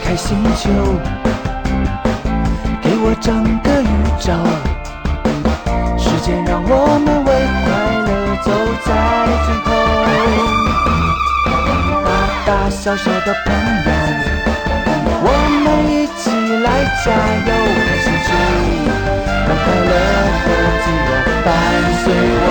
开星球，给我整个宇宙，时间让我们为快乐走在尽头。大大小小的朋友，我们一起来加油，一起去让快乐和自由伴随我